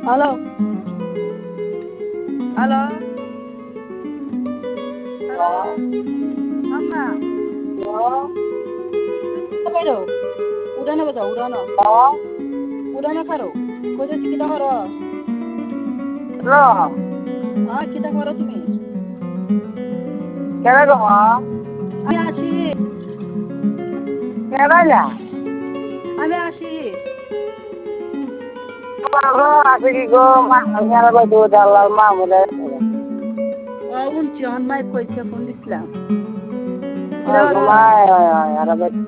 hello hello hello আম্মা বাইরো উড়ানো বাজা উড়ানো উড়ানো খারো কইতেছি কিতা করো হ্যাঁ কিতা করো তুমি আমি আসি আমি আসি উনছি অন মাইক কইছে ফোন দিছিলাম কিতা করো